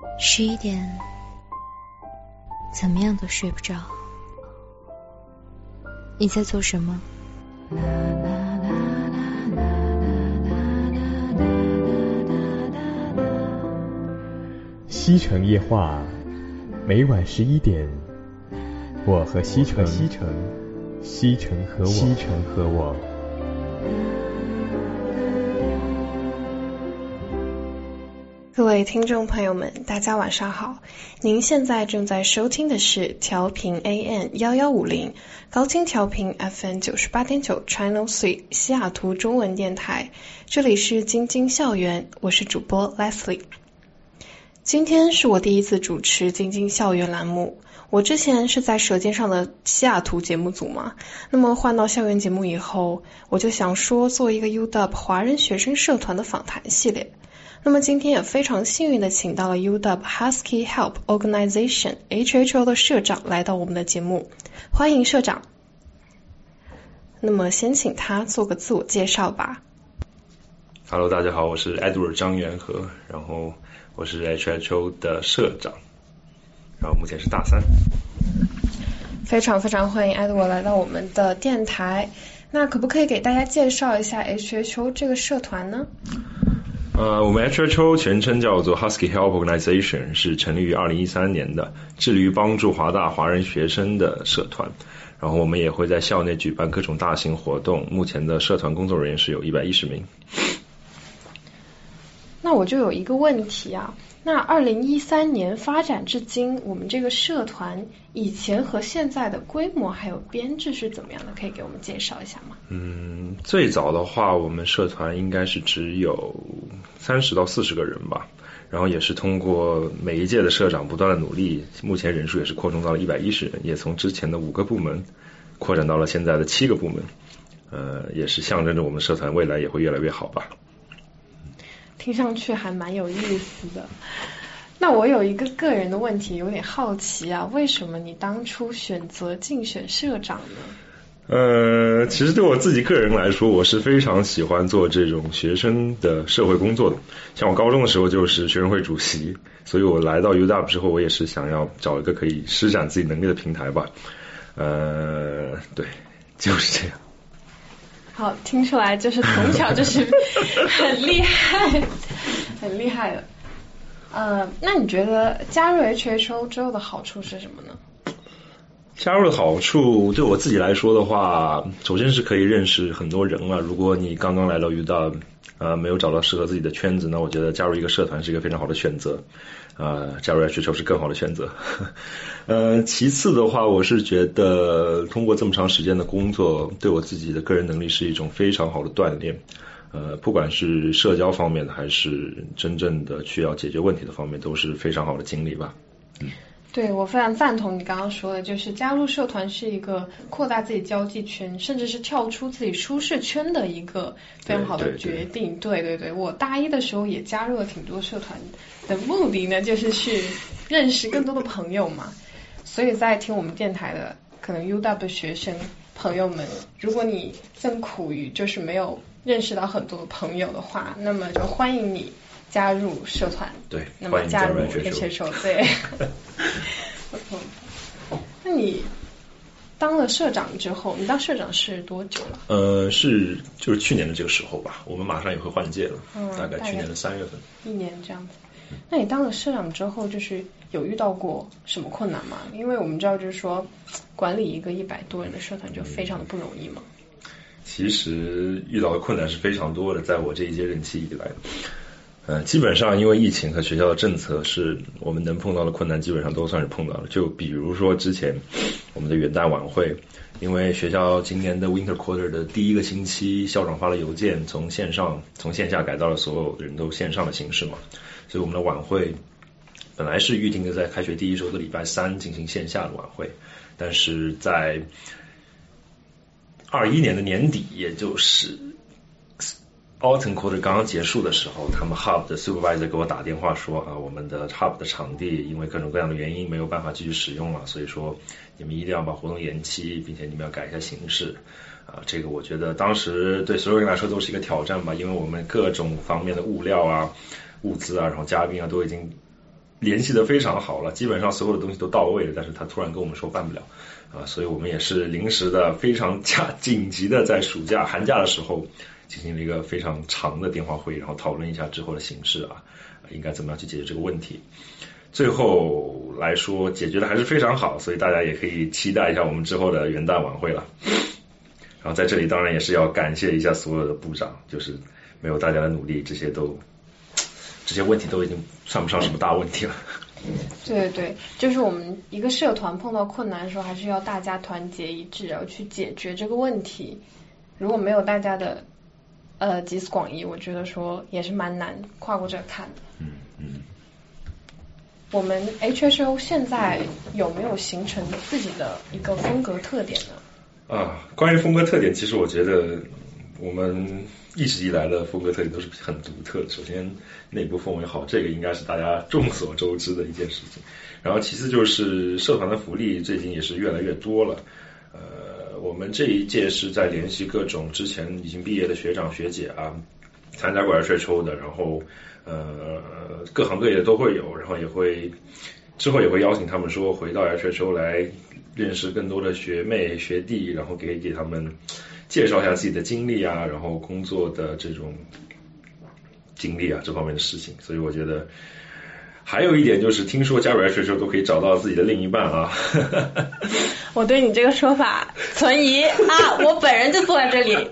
11点，怎么样都睡不着。你在做什么？ 西城夜话，每晚11点，我和西城，西城和我。 各位听众朋友们，大家晚上好，您现在正在收听的是调频 AM1150 高清调频 FM 98.9 Channel 3西雅图中文电台，这里是晶晶校园，我是主播 Leslie。 今天是我第一次主持晶晶校园栏目，我之前是在舌尖上的西雅图节目组嘛，那么换到校园节目以后，我就想说做一个 UW 华人学生社团的访谈系列。那么今天也非常幸运的请到了 UW Husky Help Organization HHO 的社长来到我们的节目，欢迎社长。那么先请他做个自我介绍吧。 Hello， 大家好，我是 Edward 张元和，然后我是 HHO 的社长，然后目前是大三。 非常非常欢迎 Edward 来到我们的电台，那可不可以给大家介绍一下 HHO 这个社团呢？ 我们 HHO 全称叫做 Husky Help Organization， 是成立于2013年的，致力于帮助华大华人学生的社团。然后我们也会在校内举办各种大型活动，目前的社团工作人员是有110名。 那我就有一个问题啊，那2013年发展至今，我们这个社团以前和现在的规模还有编制是怎么样的？可以给我们介绍一下吗？ 最早的话，我们社团应该是只有30到40个人吧，然后也是通过每一届的社长不断的努力，目前人数也是扩充到了110人，也从之前的5个部门扩展到了现在的7个部门，也是象征着我们社团未来也会越来越好吧。 听上去还蛮有意思的。那我有一个个人的问题，有点好奇啊，为什么你当初选择竞选社长呢？ 其实对我自己个人来说，我是非常喜欢做这种学生的社会工作的。像我高中的时候就是学生会主席，所以我来到 UW 之后，我也是想要找一个可以施展自己能力的平台吧。对，就是这样。 好，听出来就是从小就是很厉害很厉害的。那你觉得加入 HHO 之后的好处是什么呢？ 加入的好处对我自己来说的话，首先是可以认识很多人了。如果你刚刚来到UW，没有找到适合自己的圈子，那我觉得加入一个社团是一个非常好的选择。加入 HHO 是更好的选择。其次的话，我是觉得通过这么长时间的工作，对我自己的个人能力是一种非常好的锻炼。不管是社交方面的，还是真正的需要解决问题的方面，都是非常好的经历吧。 对，我非常赞同你刚刚说的，就是加入社团是一个扩大自己交际圈，甚至是跳出自己舒适圈的一个非常好的决定。对，我大一的时候也加入了挺多社团的，目的呢就是去认识更多的朋友嘛。所以在听我们电台的可能 UW 的学生朋友们，如果你正苦于就是没有认识到很多的朋友的话，那么就欢迎你加入社团。 对， 那么加入 HHO。 对那你当了社长之后，你当社长是多久了？ 就是去年的这个时候吧，我们马上也会换届了，大概去年的3月份。 1年这样子。那你当了社长之后，就是有遇到过什么困难吗？因为我们知道就是说管理一个100多人的社团就非常的不容易嘛。 其实遇到的困难是非常多的，在我这一届任期以来。基本上因为疫情和学校的政策，是我们能碰到的困难基本上都算是碰到了。就比如说之前我们的元旦晚会，因为学校今年的 Winter Quarter 的第1个星期，校长发了邮件，从线下改到了所有人都线上的形式嘛，所以我们的晚会本来是预定的在开学第1周的礼拜3进行线下的晚会，但是在21年的年底，也就是Autumn Quarter 刚刚结束的时候，他们 Hub 的 Supervisor 给我打电话说我们的 Hub 的场地因为各种各样的原因没有办法继续使用了，所以说你们一定要把活动延期，并且你们要改一下形式。这个我觉得当时对所有人来说都是一个挑战吧，因为我们各种方面的物料啊、物资啊，然后嘉宾啊都已经联系的非常好了，基本上所有的东西都到位了，但是他突然跟我们说办不了所以我们也是临时的非常紧急的在寒假的时候进行了一个非常长的电话会议，然后讨论一下之后的形势应该怎么样去解决这个问题。最后来说解决的还是非常好，所以大家也可以期待一下我们之后的元旦晚会了。然后在这里当然也是要感谢一下所有的部长，就是没有大家的努力，这些问题都已经算不上什么大问题了。 对对，就是我们一个社团碰到困难的时候，还是要大家团结一致，然后去解决这个问题。如果没有大家的集思广益，我觉得说也是蛮难跨过这个坎的。我们 HHO 现在有没有形成自己的一个风格特点呢？ 关于风格特点，其实我觉得我们一直以来的风格特点都是很独特的。首先内部氛围好，这个应该是大家众所周知的一件事情。然后其次就是社团的福利最近也是越来越多了。我们这一届是在联系各种之前已经毕业的学长学姐参加过HHO的，然后各行各业都会有，然后之后也会邀请他们说回到HHO来认识更多的学妹学弟，然后给他们介绍一下自己的经历然后工作的这种经历这方面的事情。所以我觉得还有一点就是听说加入HHO都可以找到自己的另一半我对你这个说法存疑我本人就坐在这里。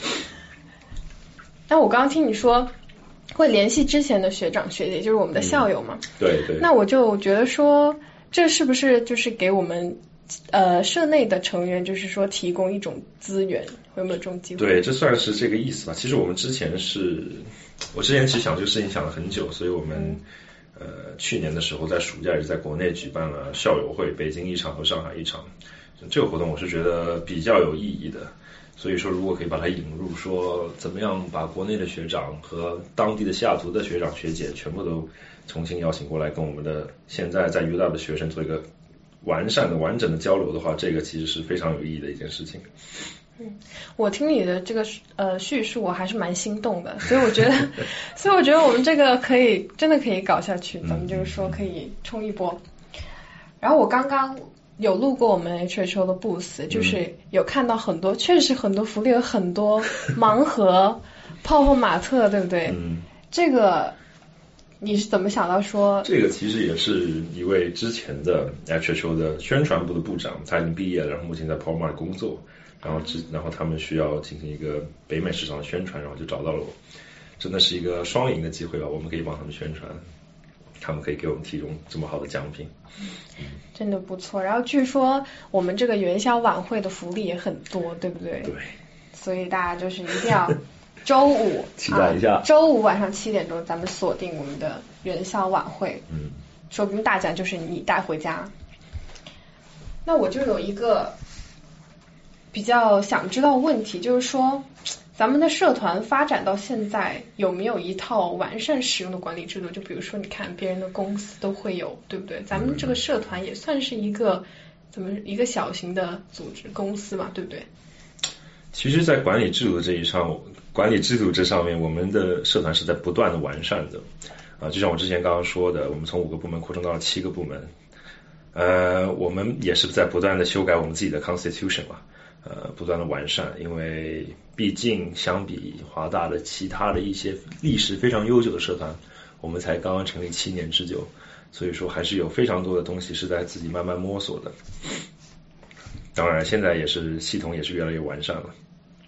那我刚刚听你说会联系之前的学长学姐，就是我们的校友嘛。 对对。 那我就觉得说这是不是就是给我们社内的成员就是说提供一种资源，有没有这种机会？ 对，这算是这个意思吧。其实我之前其实想这个事情想了很久，所以我们去年的时候在暑假也是在国内举办了校友会，北京一场和上海一场。这个活动我是觉得比较有意义的，所以说如果可以把它引入，说怎么样把国内的学长和当地的西雅图的学长学姐全部都重新邀请过来，跟我们的现在在 UW 的学生做一个完整的交流的话，这个其实是非常有意义的一件事情。 我听你的这个叙述，我还是蛮心动的，所以我觉得我们这个真的可以搞下去，咱们就是说可以冲一波。然后我刚刚有路过我们 HHO 的 booth， 就是有看到确实很多福利，有很多盲盒、泡泡玛特，对不对？这个你是怎么想到说？这个其实也是一位之前的 HHO 的宣传部的部长，他已经毕业了，然后目前在 PowerMart 工作，然后他们需要进行一个北美市场的宣传，然后就找到了我，真的是一个双赢的机会吧，我们可以帮他们宣传，他们可以给我们提供这么好的奖品。 真的不错。然后据说我们这个元宵晚会的福利也很多，对不对？ 对。 所以大家就是一定要周五期待一下， 周五晚上7点钟咱们锁定我们的元宵晚会。说不定大奖就是你带回家。那我就有一个比较想知道问题，就是说咱们的社团发展到现在有没有一套完善使用的管理制度？就比如说你看别人的公司都会有，对不对？咱们这个社团也算是一个小型的组织公司嘛，对不对？ 其实在管理制度这上面，我们的社团是在不断的完善的就像我之前刚刚说的，我们从5个部门扩充到了7个部门，我们也是在不断的修改我们自己的 constitution 嘛，不断的完善，因为毕竟相比华大的其他的一些历史非常悠久的社团，我们才刚刚成立7年之久，所以说还是有非常多的东西是在自己慢慢摸索的。当然现在也是系统也是越来越完善了。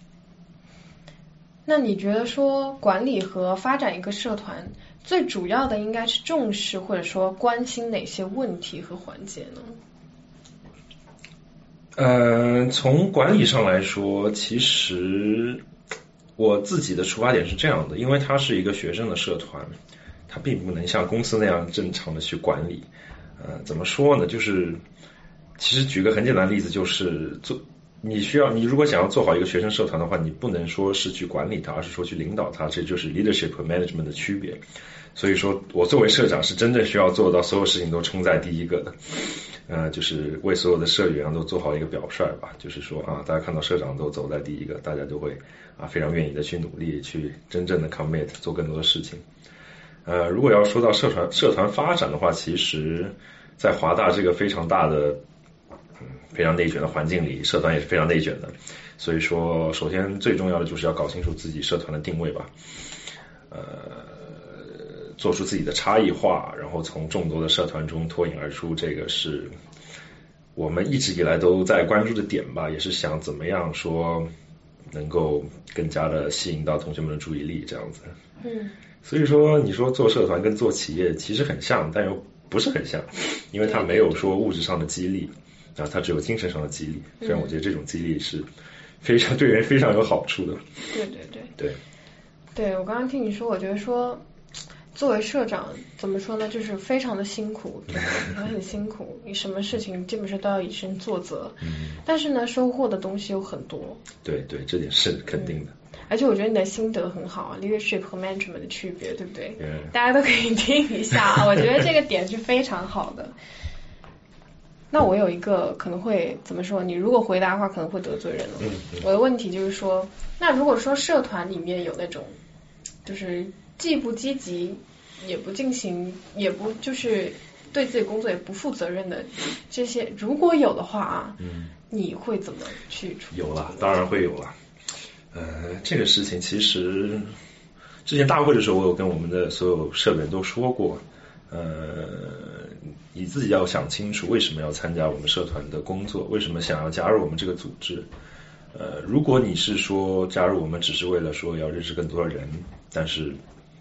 那你觉得说管理和发展一个社团最主要的应该是重视或者说关心哪些问题和环节呢？从管理上来说，其实我自己的出发点是这样的，因为它是一个学生的社团，它并不能像公司那样正常的去管理。怎么说呢？就是其实举个很简单的例子，就是你如果想要做好一个学生社团的话，你不能说是去管理它，而是说去领导它，这就是 leadership 和 management 的区别。所以说我作为社长是真正需要做到所有事情都冲在第一个的，就是为所有的社员都做好一个表率吧，就是说大家看到社长都走在第一个，大家就会非常愿意的去努力，去真正的 commit 做更多的事情。 如果要说到社团发展的话，其实在华大这个非常大的非常内卷的环境里，社团也是非常内卷的。所以说首先最重要的就是要搞清楚自己社团的定位吧，做出自己的差异化，然后从众多的社团中脱颖而出，这个是我们一直以来都在关注的点吧，也是想怎么样说能够更加的吸引到同学们的注意力这样子。所以说你说做社团跟做企业其实很像，但又不是很像，因为它没有说物质上的激励啊，它只有精神上的激励。虽然我觉得这种激励是非常对人非常有好处的。 对，我刚刚听你说，我觉得说作为社长怎么说呢，就是非常的辛苦，对吧？很辛苦，你什么事情基本上都要以身作则。但是呢，收获的东西有很多。 对，这点是肯定的。 而且我觉得你的心得很好啊 ，leadership 和 management 的区别，对不对？大家都可以听一下啊，我觉得这个点是非常好的。那我有一个可能会怎么说？你如果回答的话，可能会得罪人了。我的问题就是说，那如果说社团里面有那种，就是既不积极，也不进行，也不就是对自己工作也不负责任的这些，如果有的话啊，你会怎么去处理？ 有了，当然会有了。这个事情其实之前大会的时候，我有跟我们的所有社员都说过，你自己要想清楚为什么要参加我们社团的工作，为什么想要加入我们这个组织。如果你是说加入我们只是为了说要认识更多的人，但是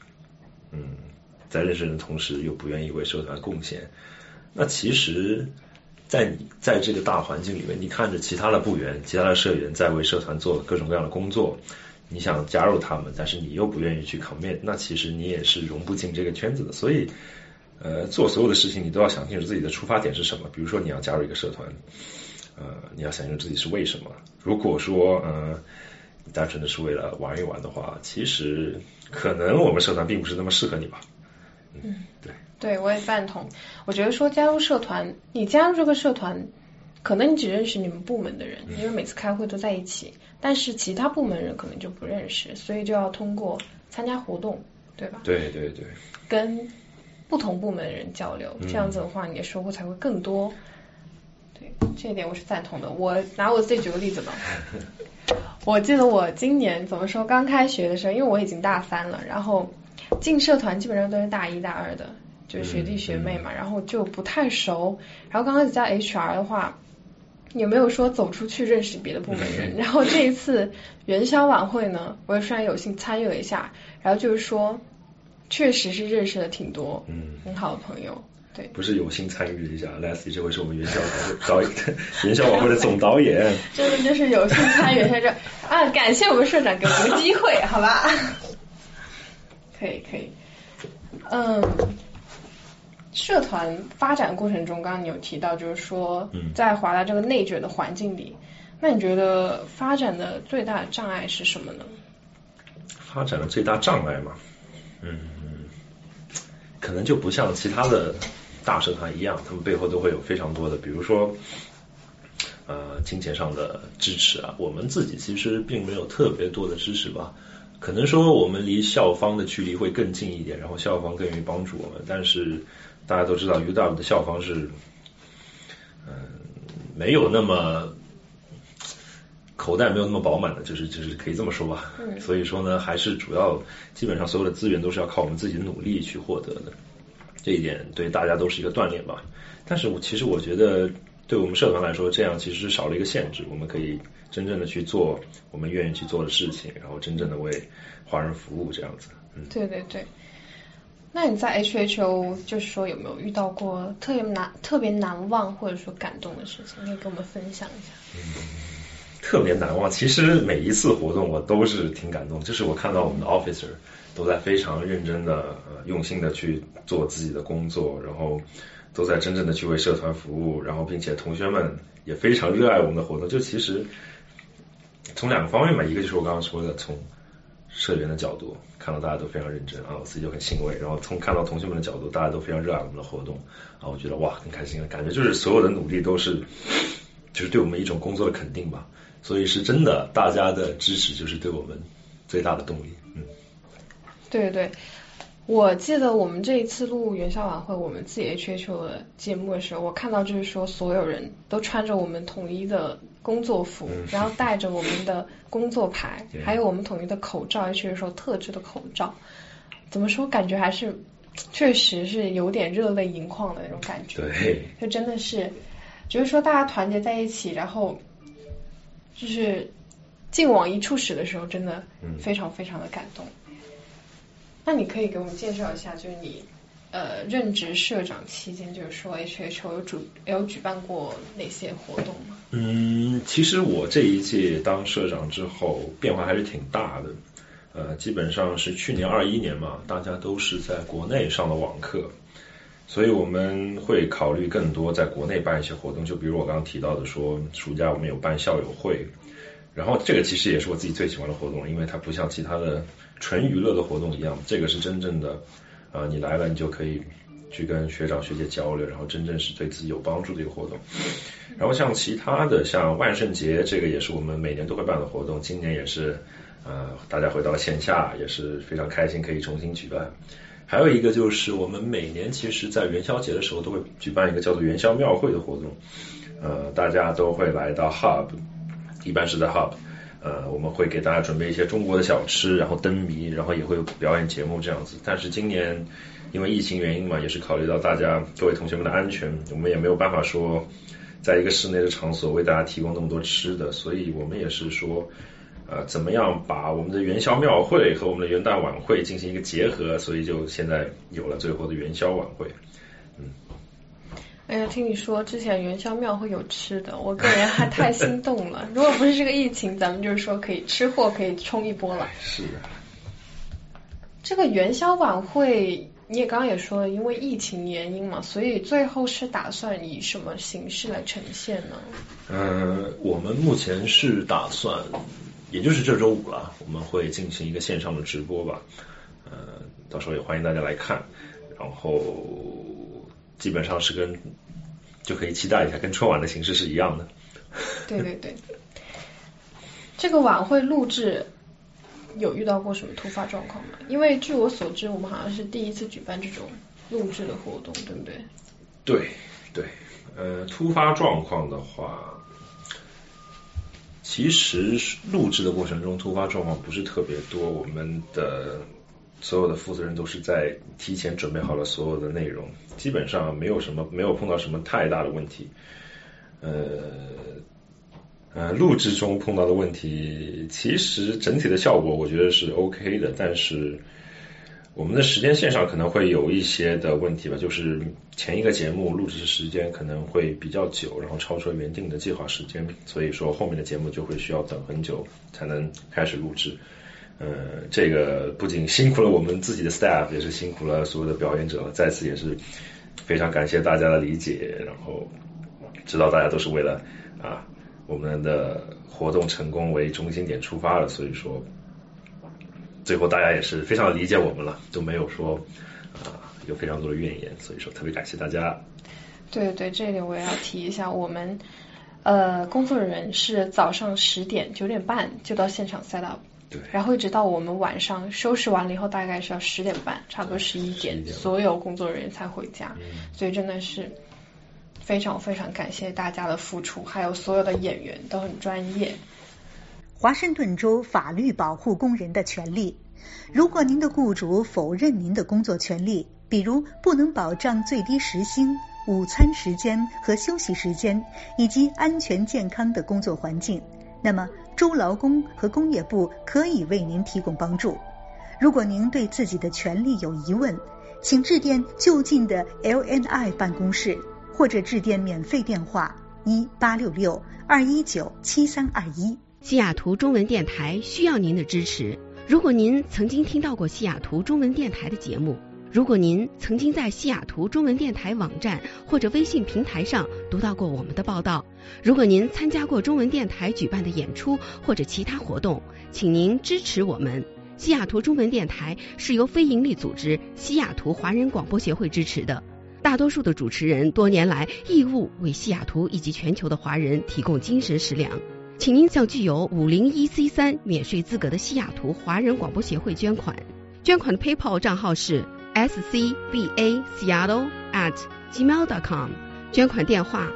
在认识人的同时又不愿意为社团贡献，那其实在这个大环境里面，你看着其他的部员、其他的社员在为社团做各种各样的工作，你想加入他们，但是你又不愿意去 commit， 那其实你也是融不进这个圈子的。所以做所有的事情你都要想清楚自己的出发点是什么。比如说你要加入一个社团，你要想清楚自己是为什么。如果说你单纯的是为了玩一玩的话，其实可能我们社团并不是那么适合你吧。 对，我也赞同。我觉得说加入社团，你加入这个社团，可能你只认识你们部门的人，因为每次开会都在一起，但是其他部门人可能就不认识，所以就要通过参加活动，对吧？ 对， 跟不同部门的人交流，这样子的话你的收获才会更多。对，这一点我是赞同的。我拿我自己举个例子吧。我记得我今年怎么说，刚开学的时候，因为我已经大3了，然后进社团基本上都是大1、大2的，就是学弟学妹嘛，然后就不太熟。然后刚开始加 HR 的话，也没有说走出去认识别的部门人。然后这一次元宵晚会呢，我也虽然有幸参与了一下，然后就是说确实是认识了挺多很好的朋友。对， 不是有幸参与了一下 ，Leslie 这回是我们元宵晚会的总导演， 真的就是有幸参与一下这啊，感谢我们社长给我们的机会，好吧？可以。社团发展过程中，刚刚你有提到，就是说在华大这个内卷的环境里，那你觉得发展的最大的障碍是什么呢？ 发展的最大障碍嘛，可能就不像其他的大社团一样，他们背后都会有非常多的，比如说金钱上的支持啊，我们自己其实并没有特别多的支持吧。可能说我们离校方的距离会更近一点，然后校方更愿意帮助我们，但是大家都知道 UW 的校方是没有那么口袋没有那么饱满的，就是可以这么说吧。所以说呢，还是主要基本上所有的资源都是要靠我们自己的努力去获得的，这一点对大家都是一个锻炼吧。但是其实我觉得对我们社团来说，这样其实是少了一个限制，我们可以真正的去做我们愿意去做的事情，然后真正的为华人服务这样子。 对。那你在 HHO 就是说有没有遇到过特别难忘或者说感动的事情，可以跟我们分享一下？ 特别难忘，其实每一次活动我都是挺感动，就是我看到我们的 officer 都在非常认真的用心的去做自己的工作，然后都在真正的去为社团服务，然后并且同学们也非常热爱我们的活动。就其实从2个方面嘛，一个就是我刚刚说的，从社员的角度看到大家都非常认真啊，我自己就很欣慰，然后看到同学们的角度，大家都非常热爱我们的活动啊，我觉得哇很开心，感觉就是所有的努力都是就是对我们一种工作的肯定吧。所以是真的，大家的支持就是对我们最大的动力。对， 我记得我们这一次录元宵晚会，我们自己 HHO 的节目的时候，我看到就是说所有人都穿着我们统一的工作服，然后带着我们的工作牌，还有我们统一的口罩，HHO特制的口罩。怎么说？感觉还是确实是有点热泪盈眶的那种感觉。 对， 就真的是，就是说大家团结在一起，然后就是劲往一处使的时候，真的非常非常的感动。那你可以给我们介绍一下，就是你任职社长期间，就是说 HHO 有举办过哪些活动吗？ 其实我这一届当社长之后变化还是挺大的。基本上是去年21年嘛，大家都是在国内上的网课，所以我们会考虑更多在国内办一些活动，就比如我刚刚提到的说暑假我们有办校友会，然后这个其实也是我自己最喜欢的活动，因为它不像其他的纯娱乐的活动一样，这个是真正的你来了你就可以去跟学长学姐交流，然后真正是对自己有帮助的一个活动。然后像其他的像万圣节，这个也是我们每年都会办的活动，今年也是大家回到了线下，也是非常开心可以重新举办。还有一个就是我们每年其实在元宵节的时候都会举办一个叫做元宵庙会的活动，大家都会来到 Hub， 一般是在 Hub， 我们会给大家准备一些中国的小吃，然后灯谜，然后也会有表演节目这样子。但是今年因为疫情原因嘛，也是考虑到大家各位同学们的安全，我们也没有办法说在一个室内的场所为大家提供那么多吃的，所以我们也是说怎么样把我们的元宵庙会和我们的元旦晚会进行一个结合，所以就现在有了最后的元宵晚会。 哎呀，听你说之前元宵庙会有吃的，我个人还太心动了。如果不是这个疫情，咱们就是说可以吃货可以冲一波了。 是的。 这个元宵晚会你也刚刚也说了，因为疫情原因嘛，所以最后是打算以什么形式来呈现呢？ 我们目前是打算也就是这周5了，我们会进行一个线上的直播吧，到时候也欢迎大家来看，然后基本上是就可以期待一下，跟春晚的形式是一样的。 对对对。这个晚会录制有遇到过什么突发状况吗？因为据我所知，我们好像是第一次举办这种录制的活动，对不对？ 对对，突发状况的话，其实录制的过程中突发状况不是特别多，我们的所有的负责人都是在提前准备好了所有的内容，基本上没有碰到什么太大的问题。录制中碰到的问题，其实整体的效果我觉得是 OK 的，但是我们的时间线上可能会有一些的问题吧，就是前一个节目录制时间可能会比较久，然后超出了原定的计划时间，所以说后面的节目就会需要等很久才能开始录制。这个不仅辛苦了我们自己的 staff， 也是辛苦了所有的表演者，再次也是非常感谢大家的理解，然后知道大家都是为了我们的活动成功为中心点出发的，所以说最后大家也是非常理解我们了，都没有说有非常多的怨言，所以说特别感谢大家。 对对，这一点我也要提一下，我们工作人员是早上10点9点半就到现场 set up， 对，然后一直到我们晚上收拾完了以后，大概是要10点半，差不多11点，所有工作人员才回家，所以真的是非常非常感谢大家的付出，还有所有的演员都很专业。 华盛顿州法律保护工人的权利。如果您的雇主否认您的工作权利，比如不能保障最低时薪、午餐时间和休息时间，以及安全健康的工作环境，那么州劳工和工业部可以为您提供帮助。如果您对自己的权利有疑问，请致电就近的 LNI 办公室，或者致电免费电话1866-219-7321。 西雅图中文电台需要您的支持。如果您曾经听到过西雅图中文电台的节目，如果您曾经在西雅图中文电台网站或者微信平台上读到过我们的报道，如果您参加过中文电台举办的演出或者其他活动，请您支持我们。西雅图中文电台是由非营利组织西雅图华人广播协会支持的，大多数的主持人多年来义务为西雅图以及全球的华人提供精神食粮。请您向具有501C3免税资格的西雅图华人广播协会捐款。捐款的 PayPal 账号是 scbaseattle@gmail.com， 捐款电话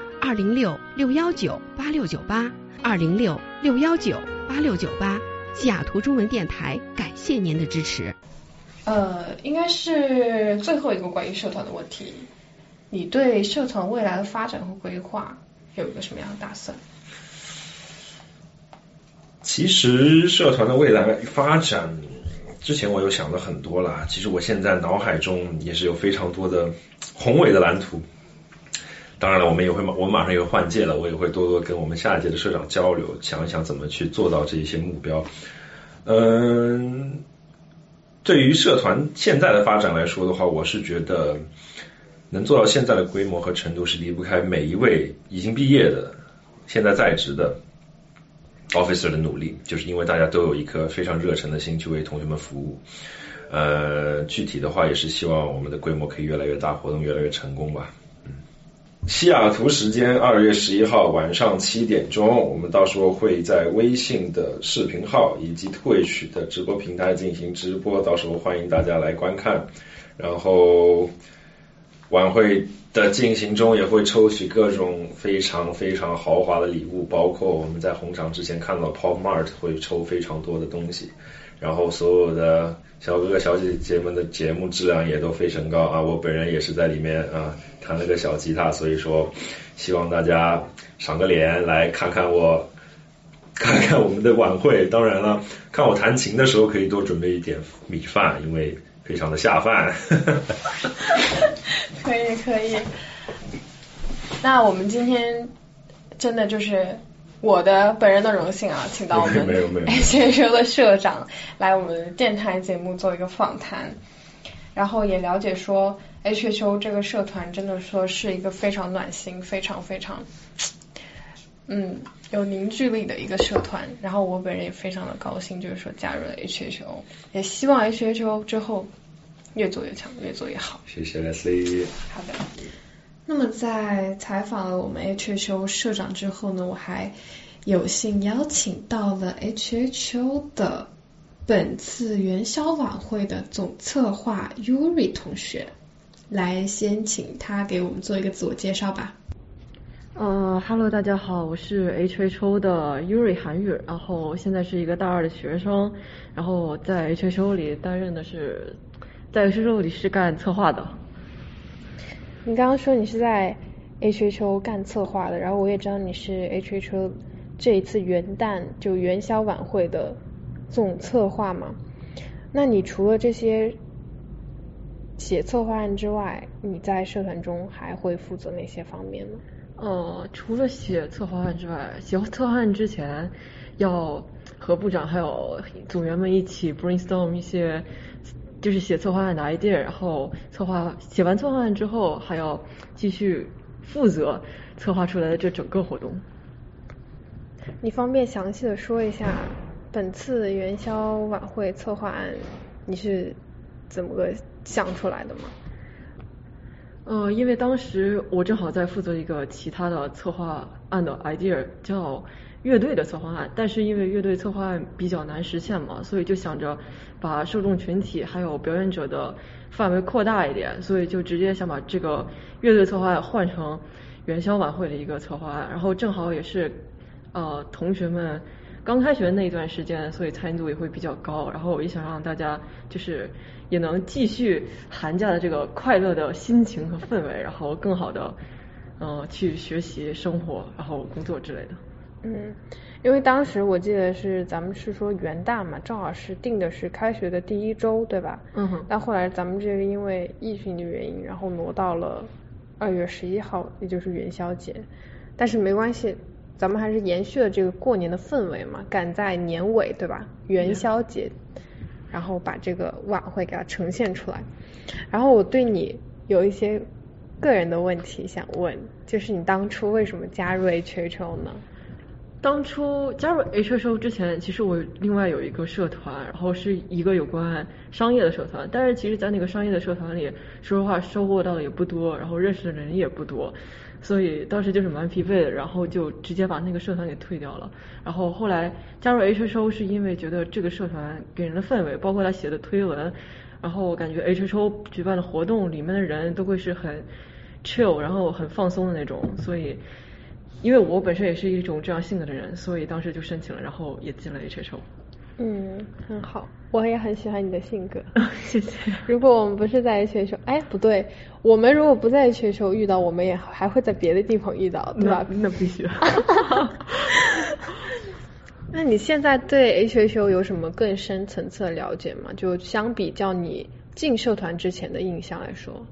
206-619-8698，206-619-8698。西雅图中文电台感谢您的支持。 应该是最后一个关于社团的问题，你对社团未来的发展和规划有一个什么样的打算？ 其实社团的未来发展之前我有想了很多啦，其实我现在脑海中也是有非常多的宏伟的蓝图。当然了，我马上也会换届了，我也会多多跟我们下一届的社长交流，想一想怎么去做到这一些目标。对于社团现在的发展来说的话，我是觉得能做到现在的规模和程度是离不开每一位已经毕业的现在在职的 officer 的努力，就是因为大家都有一颗非常热忱的心去为同学们服务。具体的话也是希望我们的规模可以越来越大，活动越来越成功吧。西雅图时间2月11号晚上7点钟，我们到时候会在微信的视频号以及Twitch的直播平台进行直播，到时候欢迎大家来观看。然后晚会的进行中也会抽取各种非常非常豪华的礼物，包括我们在红场之前看到 Pop Mart 会抽非常多的东西，然后所有的小哥哥小姐姐们的节目质量也都非常高啊！我本人也是在里面弹了个小吉他，所以说希望大家赏个脸来看看我们的晚会。当然了，看我弹琴的时候可以多准备一点米饭，因为非常的下饭。 可以。那我们今天真的就是我的本人的荣幸啊，请到我们 HHO 的社长来我们电台节目做一个访谈，然后也了解说 HHO 这个社团真的说是一个非常暖心、非常非常有凝聚力的一个社团。然后我本人也非常的高兴，就是说加入了 HHO， 也希望 HHO 之后越做越强，越做越好。 谢谢 Leslie。 好的。那么在采访了我们 HHO 社长之后呢，我还有幸邀请到了 HHO 的本次元宵晚会的总策划 Yuri 同学，来先请他给我们做一个自我介绍吧。 Hello， 大家好，我是 HHO 的 Yuri 韩宇，然后现在是一个大2的学生，然后在 HHO 里担任的是，在 HHO 里是干策划的。 你刚刚说你是在 HHO 干策划的，然后我也知道你是 HHO 这一次元旦就元宵晚会的总策划嘛。那你除了这些写策划案之外，你在社团中还会负责哪些方面呢？ 除了写策划案之外，写策划案之前要和部长还有组员们一起 brainstorm 一些就是写策划案的 idea， 然后写完策划案之后还要继续负责策划出来的这整个活动。 你方便详细的说一下本次元宵晚会策划案你是怎么个想出来的吗？ 因为当时我正好在负责一个其他的策划案的 idea， 叫乐队的策划案，但是因为乐队策划案比较难实现嘛，所以就想着把受众群体还有表演者的范围扩大一点，所以就直接想把这个乐队策划案换成元宵晚会的一个策划案，然后正好也是同学们刚开学那一段时间，所以参与度也会比较高，然后我也想让大家就是也能继续寒假的这个快乐的心情和氛围，然后更好的去学习生活然后工作之类的。 因为当时我记得是咱们是说元旦嘛，正好是定的是开学的第1周对吧？但后来咱们这个因为疫情的原因，然后挪到了2月11号，也就是元宵节。但是没关系，咱们还是延续了这个过年的氛围嘛，赶在年尾对吧？元宵节，然后把这个晚会给它呈现出来。然后我对你有一些个人的问题想问，就是你当初为什么加入 HHO 呢？ 当初加入 HHO 之前，其实我另外有一个社团，然后是一个有关商业的社团，但是其实在那个商业的社团里，说实话收获到的也不多，然后认识的人也不多，所以当时就是蛮疲惫的，然后就直接把那个社团给退掉了。然后后来加入 HHO 是因为觉得这个社团给人的氛围，包括他写的推文， 然后我感觉 HHO 举办的活动里面的人都会是很 chill， 然后很放松的那种，所以因为我本身也是一种这样性格的人，所以当时就申请了，然后也进了 HHO。 很好，我也很喜欢你的性格。 谢谢。 如果我们不是在 HHO， 不对，我们如果不在 HHO 遇到，我们也还会在别的地方遇到，对吧？ 那必须。 那你现在对 HHO 有什么更深层次的了解吗？就相比较你进社团之前的印象来说。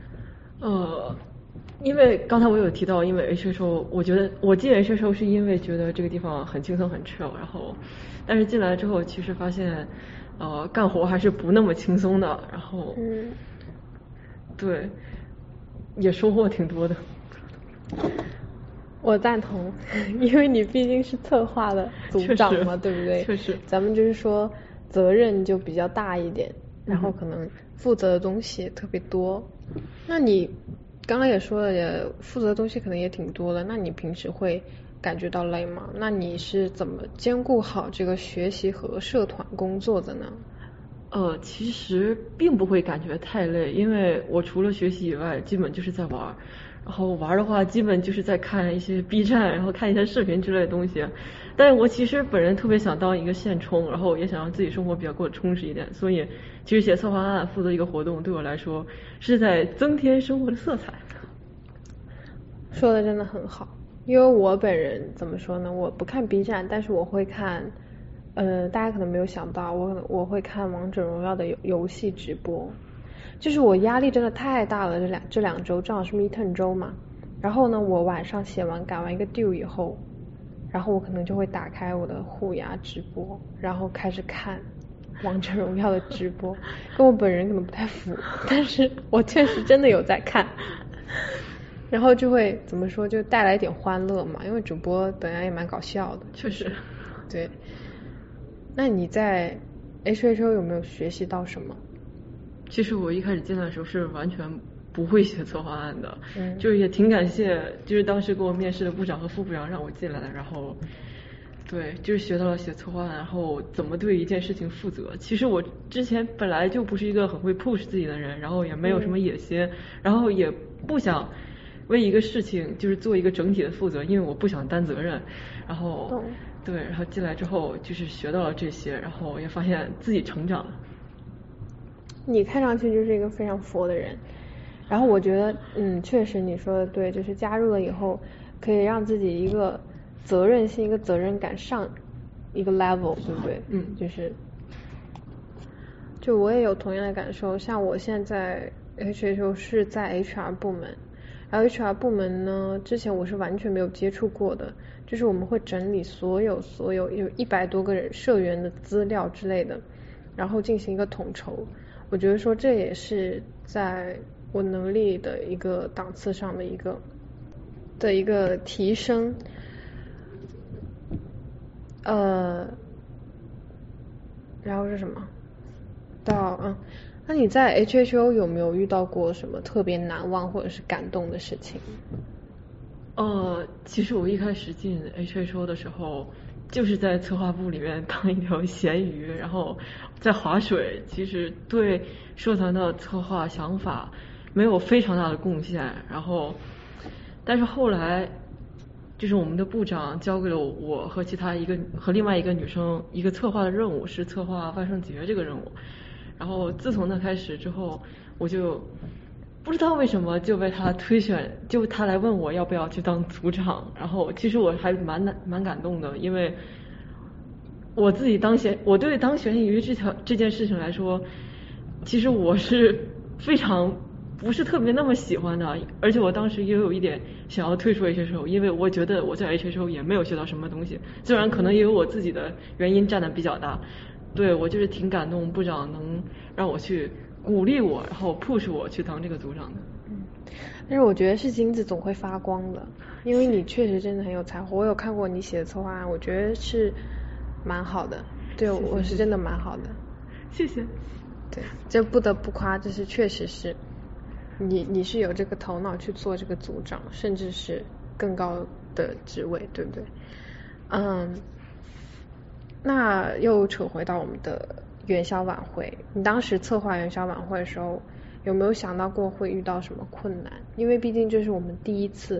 因为刚才我有提到，因为 HHO， 我觉得我进 HHO 是因为觉得这个地方很轻松很 chill， 然后但是进来之后其实发现干活还是不那么轻松的，然后对，也收获挺多的。 我赞同，因为你毕竟是策划的组长嘛，对不对？ 确实， 咱们就是说责任就比较大一点，然后可能负责的东西也特别多。那你刚刚也说了，也负责的东西可能也挺多的，那你平时会感觉到累吗？那你是怎么兼顾好这个学习和社团工作的呢？ 其实并不会感觉太累，因为我除了学习以外，基本就是在玩。然后玩的话，基本就是在看一些 B 站，然后看一些视频之类的东西。但是我其实本人特别想当一个现充，然后也想让自己生活比较过得充实一点，所以其实写策划案、负责一个活动，对我来说是在增添生活的色彩。 说的真的很好，因为我本人怎么说呢？我不看 B 站，但是我会看，大家可能没有想到，我会看王者荣耀的游戏直播。就是我压力真的太大了，这两周正好是 midterm 周嘛，然后呢，我晚上改完一个 due 以后，然后我可能就会打开我的虎牙直播，然后开始看王者荣耀的直播，跟我本人可能不太符，但是我确实真的有在看，然后就会怎么说，就带来一点欢乐嘛，因为主播本来也蛮搞笑的。 确实。 对。那你在 HHO 有没有学习到什么？ 其实我一开始进来的时候是完全不会写策划案的，就是也挺感谢，就是当时给我面试的部长和副部长让我进来，然后对，就是学到了写策划案，然后怎么对一件事情负责。其实我之前本来就不是一个很会 push 自己的人，然后也没有什么野心，然后也不想为一个事情就是做一个整体的负责，因为我不想担责任，然后对，然后进来之后就是学到了这些，然后也发现自己成长了。 你看上去就是一个非常佛的人，然后我觉得确实你说的对，就是加入了以后可以让自己一个责任心、一个责任感上一个 level， 对不对？就我也有同样的感受，像我现在 HHO 是在 HR 部门，然后 HR 部门呢，之前我是完全没有接触过的，就是我们会整理所有有100多个人社员的资料之类的，然后进行一个统筹。我觉得说这也是在我能力的一个档次上的一个提升。然后是什么？那你在 HHO 有没有遇到过什么特别难忘或者是感动的事情？ 其实我一开始进 HHO 的时候，就是在策划部里面当一条咸鱼，然后在划水，其实对社团的策划想法没有非常大的贡献。然后，但是后来，就是我们的部长交给了我和另外一个女生一个策划的任务，是策划万圣节这个任务。然后自从那开始之后，我就不知道为什么就被他推选，就他来问我要不要去当组长。然后其实我还蛮感动的，因为我对当咸鱼这件事情来说，其实我是非常不是特别那么喜欢的，而且我当时也有一点想要退出 HHO， 因为我觉得我在 HHO 也没有学到什么东西，虽然可能也有我自己的原因占的比较大。对，我就是挺感动部长能让我去鼓励我，然后 push 我去当这个组长的。 但是我觉得是金子总会发光的，因为你确实真的很有才华。我有看过你写的策划案，我觉得是蛮好的。对，谢谢，我是真的蛮好的。 谢谢。 对，这不得不夸，这是确实是你是有这个头脑去做这个组长，甚至是更高的职位，对不对？那又扯回到我们的元宵晚会，你当时策划元宵晚会的时候，有没有想到过会遇到什么困难？因为毕竟这是我们第一次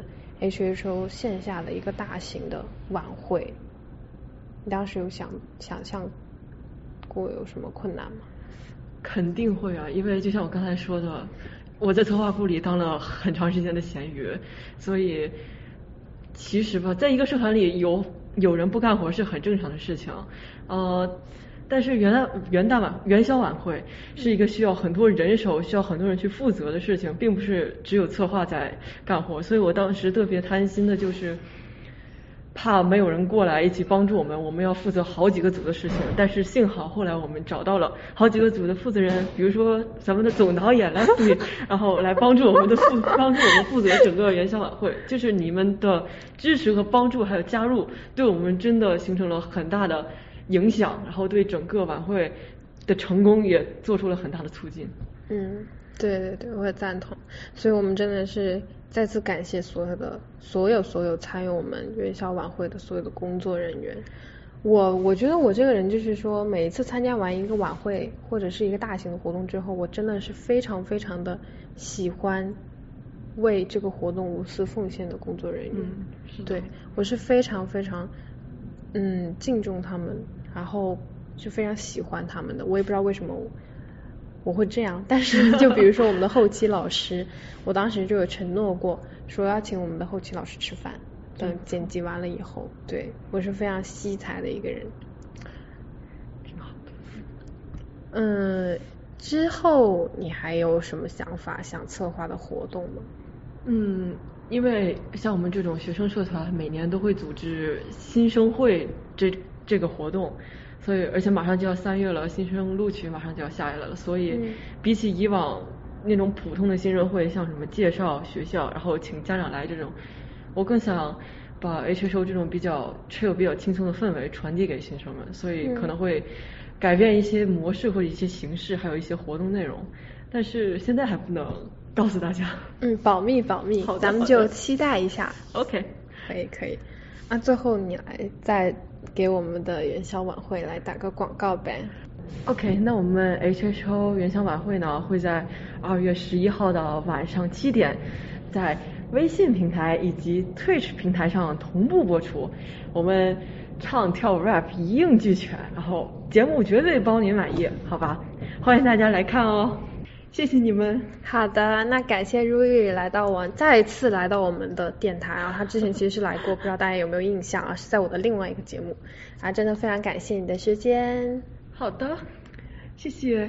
HHO 线下的一个大型的晚会，你当时有想象过有什么困难吗？ 肯定会啊，因为就像我刚才说的，我在策划部里当了很长时间的咸鱼，所以其实吧，在一个社团里有人不干活是很正常的事情，但是元宵晚会是一个需要很多人手、需要很多人去负责的事情，并不是只有策划在干活，所以我当时特别担心的就是怕没有人过来一起帮助我们要负责好几个组的事情。但是幸好后来我们找到了好几个组的负责人，比如说咱们的总导演Leslie，然后来帮助我们负责整个元宵晚会。就是你们的支持和帮助还有加入，对我们真的形成了很大的影响，然后对整个晚会的成功也做出了很大的促进。 对，我也赞同。所以我们真的是再次感谢所有参与我们元宵晚会的所有的工作人员。我觉得我这个人就是说，每一次参加完一个晚会或者是一个大型的活动之后，我真的是非常非常的喜欢为这个活动无私奉献的工作人员。对，我是非常非常敬重他们，然后就非常喜欢他们的。我也不知道为什么我会这样，但是就比如说我们的后期老师，我当时就有承诺过，说要请我们的后期老师吃饭，等剪辑完了以后。对，我是非常惜才的一个人。 挺好的。之后你还有什么想法想策划的活动吗？ 因为像我们这种学生社团每年都会组织新生会这个活动，所以而且马上就要3月了，新生录取马上就要下来了，所以比起以往那种普通的新生会，像什么介绍学校然后请家长来这种，我更想把 HHO 这种比较轻松的氛围传递给新生们，所以可能会改变一些模式或者一些形式，还有一些活动内容，但是现在还不能告诉大家。 保密，咱们就期待一下。 OK， 可以。那最后你来再给我们的元宵晚会来打个广告呗。 OK， 那我们 HHO 元宵晚会呢会在2月11号的晚上7点，在微信平台以及 Twitch 平台上同步播出。我们唱跳 rap 一应俱全，然后节目绝对包您满意，好吧？欢迎大家来看哦。谢谢你们。 好的，那感谢 Ruby 再次来到我们的电台啊，他之前其实是来过，不知道大家有没有印象啊？是在我的另外一个节目啊，真的非常感谢你的时间。 好的，谢谢。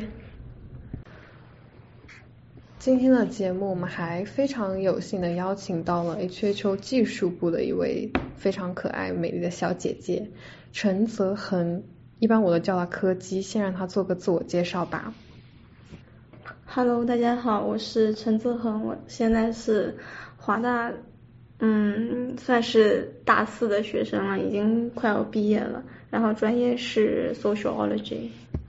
今天的节目我们还非常有幸的邀请到了 HHO 技术部的一位非常可爱美丽的小姐姐陈泽恒，一般我都叫她柯基，先让她做个自我介绍吧。 Hello， 大家好，我是陈泽恒，我现在是华大，算是大4的学生了，已经快要毕业了，然后专业是 Sociology。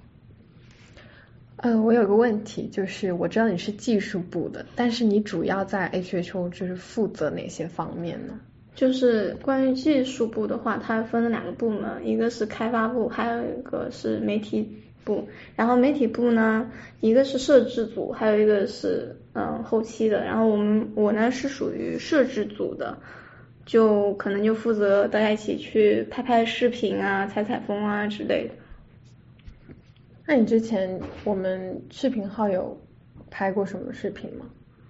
我有个问题，就是我知道你是技术部的，但是你主要在 HHO 就是负责哪些方面呢？ 就是关于技术部的话，它分了2个部门，一个是开发部，还有一个是媒体部。然后媒体部呢，一个是摄制组，还有一个是后期的。然后我呢是属于摄制组的，就可能就负责大家一起去拍视频啊、采风啊之类的。 那你之前我们视频号有拍过什么视频吗？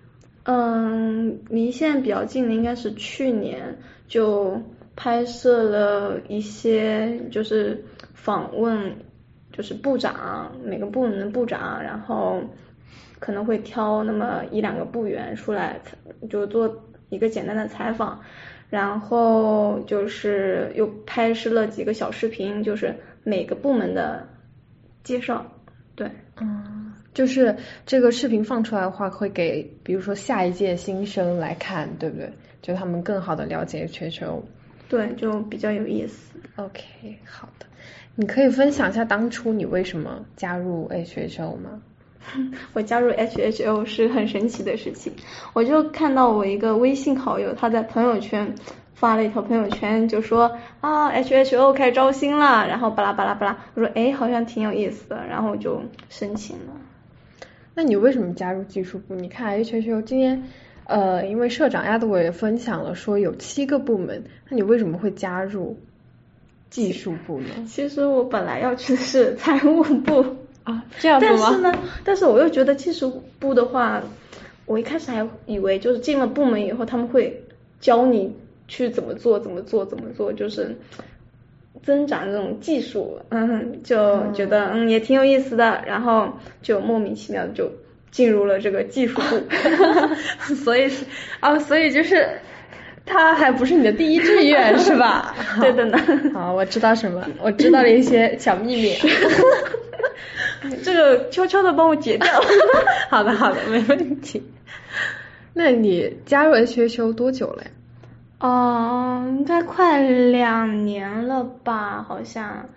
离现在比较近的应该是去年就拍摄了一些就是访问，就是部长，每个部门的部长，然后可能会挑那么1-2个部员出来，就做一个简单的采访，然后就是又拍摄了几个小视频，就是每个部门的介绍。对， 就是这个视频放出来的话，会给比如说下一届新生来看，对不对？就他们更好的了解 HHO。 对，就比较有意思。 OK， 好的。你可以分享一下当初你为什么加入 HHO 吗？ 我加入 HHO 是很神奇的事情，我就看到我一个微信好友，他在朋友圈发了一条朋友圈，就说啊 HHO 开始招新了，然后巴拉巴拉巴拉，我说哎好像挺有意思的，然后就申请了。 那你为什么加入技术部？你看 HHO 今天因为社长亚朵也分享了说有7个部门，那你为什么会加入技术部呢？ 其实我本来要去的是财务部啊，这样子吗？ 但是我又觉得技术部的话，我一开始还以为就是进了部门以后他们会教你去怎么做，就是增长这种技术，就觉得也挺有意思的，然后就莫名其妙的就进入了这个技术部。 所以就是他还不是你的第一志愿是吧？ 对的呢。 好，我知道什么？我知道了一些小秘密。 这个悄悄的帮我解掉。 好的，没问题。那你加入 HHO 多久了呀？ 应该快2年了吧，好像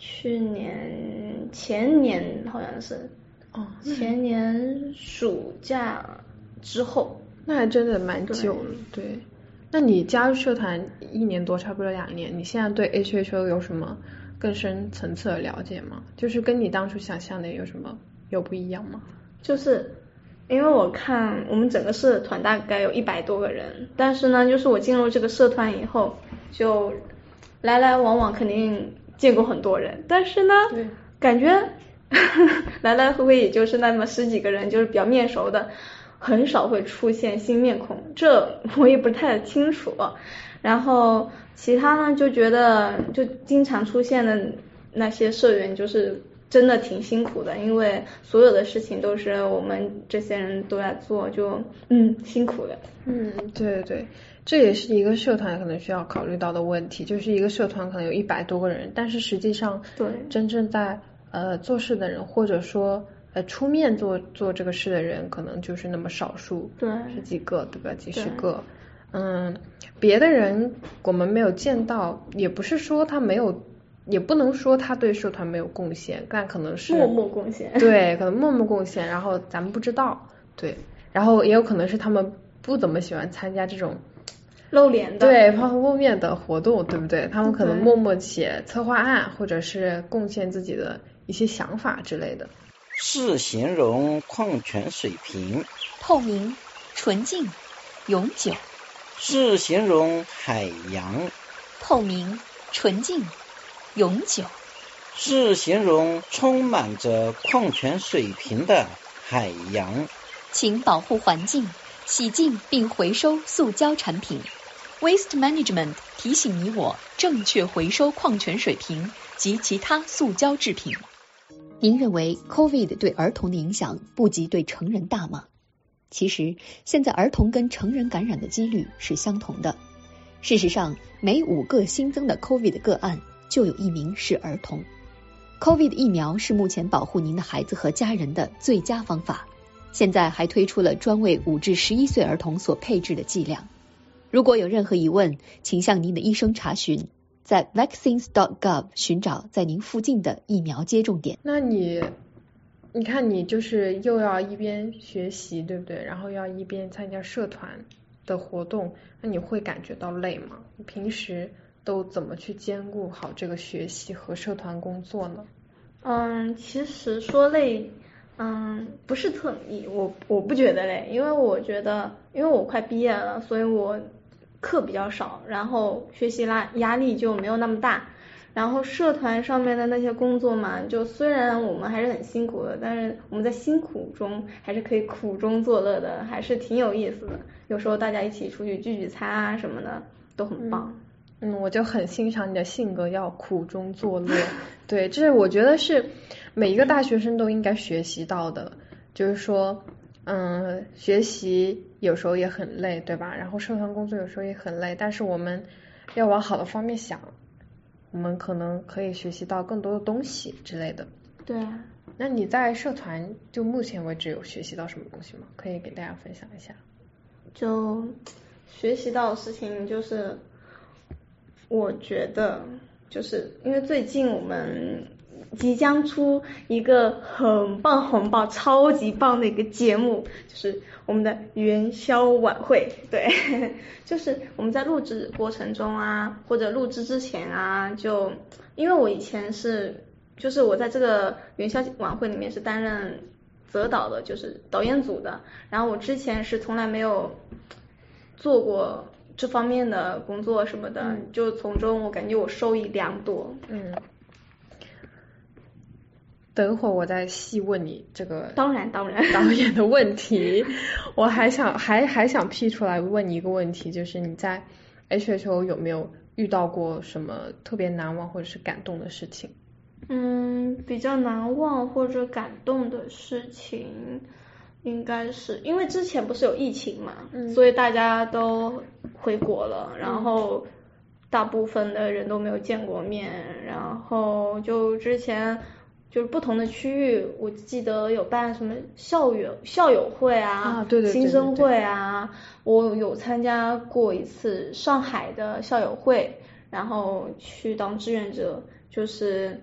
前年好像是。前年暑假之后。 那还真的蛮久了，对。那你加入社团1年多，差不多2年，你现在对 HHO 有什么更深层次的了解吗？就是跟你当初想象的有不一样吗？ 就是因为我看我们整个社团大概有100多个人，但是呢就是我进入这个社团以后，就来来往往肯定见过很多人，但是呢感觉来来回回也就是那么10几个人，就是比较面熟的，很少会出现新面孔，这我也不太清楚。然后其他呢就觉得就经常出现的那些社员就是真的挺辛苦的，因为所有的事情都是我们这些人都在做，就辛苦的。 对，这也是一个社团可能需要考虑到的问题，就是一个社团可能有100多个人，但是实际上真正在做事的人，或者说出面做这个事的人，可能就是那么少数，十几个对吧？几十个。别的人我们没有见到，也不是说他没有，也不能说他对社团没有贡献，但可能是默默贡献。 对，可能默默贡献，然后咱们不知道，对，然后也有可能是他们不怎么喜欢参加这种露脸的， 对，抛头露面的活动，对不对？他们可能默默写策划案，或者是贡献自己的一些想法之类的。 是形容矿泉水瓶， 透明、纯净、永久。 是形容海洋， 透明、纯净、永久。 是形容充满着矿泉水瓶的海洋。 请保护环境，洗净并回收塑胶产品。Waste Management 提醒你我正确回收矿泉水瓶及其他塑胶制品。您认为 COVID 对儿童的影响不及对成人大吗？其实现在儿童跟成人感染的几率是相同的。事实上，每5个新增的 COVID 个案就有1名是儿童。COVID 疫苗是目前保护您的孩子和家人的最佳方法。现在还推出了专为5至11岁儿童所配置的剂量。如果有任何疑问，请向您的医生查询，在 vaccines.gov 寻找在您附近的疫苗接种点。 那你看你就是又要一边学习，对不对？然后要一边参加社团的活动，那你会感觉到累吗？你平时都怎么去兼顾好这个学习和社团工作呢？ 其实说累，不是特意，我不觉得累，因为我觉得，因为我快毕业了，所以我课比较少，然后学习压力就没有那么大。然后社团上面的那些工作嘛，就虽然我们还是很辛苦的，但是我们在辛苦中还是可以苦中作乐的，还是挺有意思的。有时候大家一起出去聚餐啊什么的都很棒。 我就很欣赏你的性格，要苦中作乐。对，这是我觉得是每一个大学生都应该学习到的，就是说学习有时候也很累，对吧？然后社团工作有时候也很累，但是我们要往好的方面想，我们可能可以学习到更多的东西之类的。 对啊。 那你在社团就目前为止有学习到什么东西吗？可以给大家分享一下。 就学习到的事情就是我觉得就是因为最近我们即将出一个很棒、超级棒的一个节目，就是我们的元宵晚会。对，就是我们在录制过程中啊，或者录制之前啊，就因为我以前就是我在这个元宵晚会里面是担任择导的，就是导演组的，然后我之前是从来没有做过这方面的工作什么的，就从中我感觉我受益良多。 等会儿我再细问你这个当然导演的问题。我还想辟出来问你一个问题，就是你在 HHO 有没有遇到过什么特别难忘或者是感动的事情？ 比较难忘或者感动的事情，应该是因为之前不是有疫情嘛，所以大家都回国了，然后大部分的人都没有见过面，然后就之前就是不同的区域，我记得有办什么校友会啊， 对， 新生会啊，我有参加过一次上海的校友会，然后去当志愿者，就是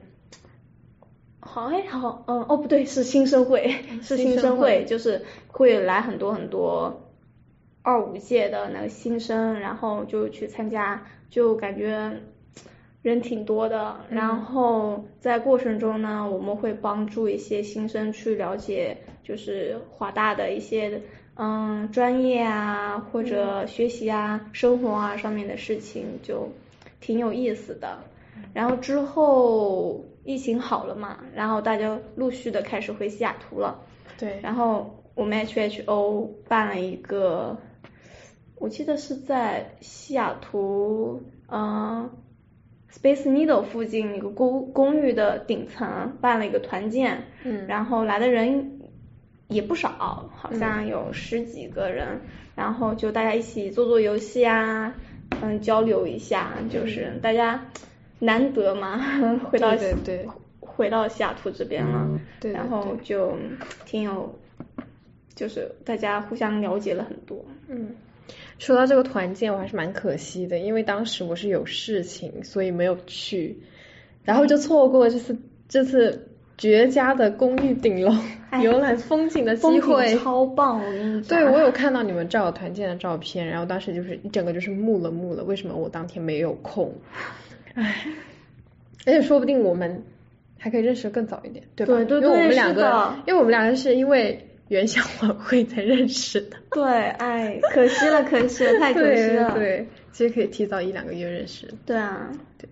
不对，是新生会，就是会来很多2、5届的那个新生，然后就去参加，就感觉人挺多的，然后在过程中呢，我们会帮助一些新生去了解就是华大的一些专业啊，或者学习啊、生活啊上面的事情，就挺有意思的。然后之后疫情好了嘛，然后大家陆续的开始回西雅图了。 对。 然后我们 HHO 办了一个，我记得是在西雅图Space Needle 附近一个公寓的顶层办了一个团建，然后来的人也不少，好像有10几个人，然后就大家一起做游戏啊，交流一下，就是大家难得嘛，回到西雅图这边了， 对， 然后就挺有，就是大家互相了解了很多。 说到这个团建，我还是蛮可惜的，因为当时我是有事情，所以没有去，然后就错过这次绝佳的公寓顶楼游览风景的机会。 风景超棒，我跟你讲。 对，我有看到你们照团建的照片，然后当时就是一整个就是木了，为什么我当天没有空？而且说不定我们还可以认识更早一点，对吧？ 对， 因为我们两个是因为元宵晚会才认识的。 对，可惜了，太可惜了。 对，其实可以提早1-2个月认识。 对啊。 对。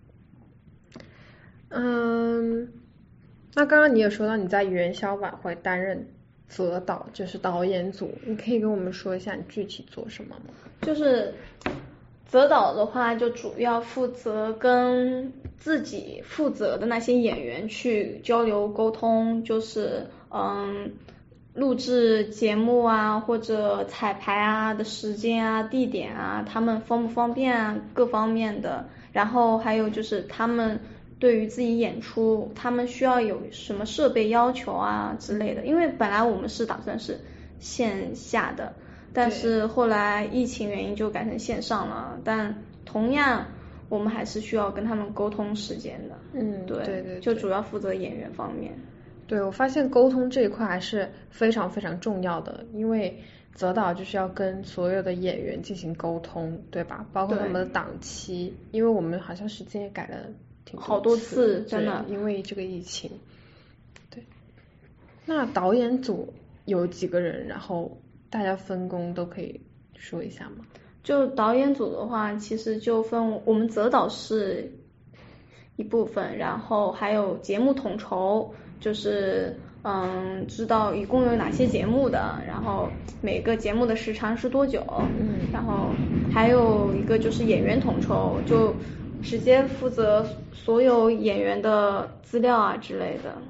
那刚刚你也说到你在元宵晚会担任择导，就是导演组，你可以跟我们说一下你具体做什么吗？ 就是择导的话，就主要负责跟自己负责的那些演员去交流沟通，就是录制节目啊，或者彩排啊的时间啊、地点啊，他们方不方便啊，各方面的。然后还有就是他们对于自己演出，他们需要有什么设备要求啊之类的。因为本来我们是打算是线下的，但是后来疫情原因就改成线上了。但同样，我们还是需要跟他们沟通时间的。对，就主要负责演员方面。 对，我发现沟通这一块还是非常非常重要的，因为择导就是要跟所有的演员进行沟通，对吧？包括他们的档期，因为我们好像时间也改了好多次，真的， 因为这个疫情。对，那导演组有几个人？然后大家分工都可以说一下吗？ 就导演组的话，其实就分我们择导是一部分，然后还有节目统筹，就是知道一共有哪些节目的，然后每个节目的时长是多久，然后还有一个就是演员统筹，就直接负责所有演员的资料啊之类的。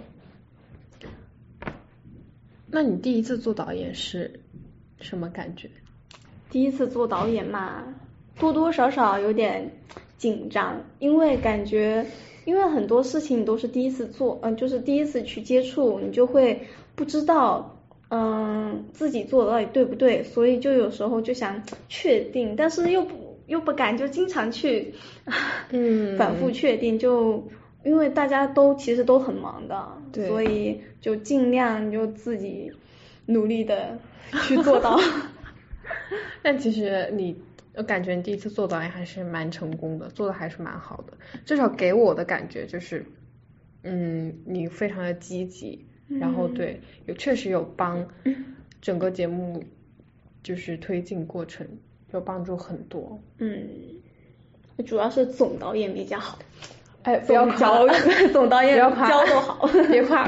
那你第一次做导演是什么感觉？ 第一次做导演嘛，多多少少有点紧张，因为感觉因为很多事情你都是第一次做，就是第一次去接触，你就会不知道自己做的到底对不对，所以就有时候就想确定，但是又不敢，就经常去反复确定，就因为大家其实都很忙的，所以就尽量就自己努力的去做到。 但其实我感觉你第一次做导演还是蛮成功的，做的还是蛮好的，至少给我的感觉就是你非常的积极，然后对确实有帮整个节目就是推进过程有帮助很多。 主要是总导演比较好。 哎，不要夸， 总导演教都好。 别夸。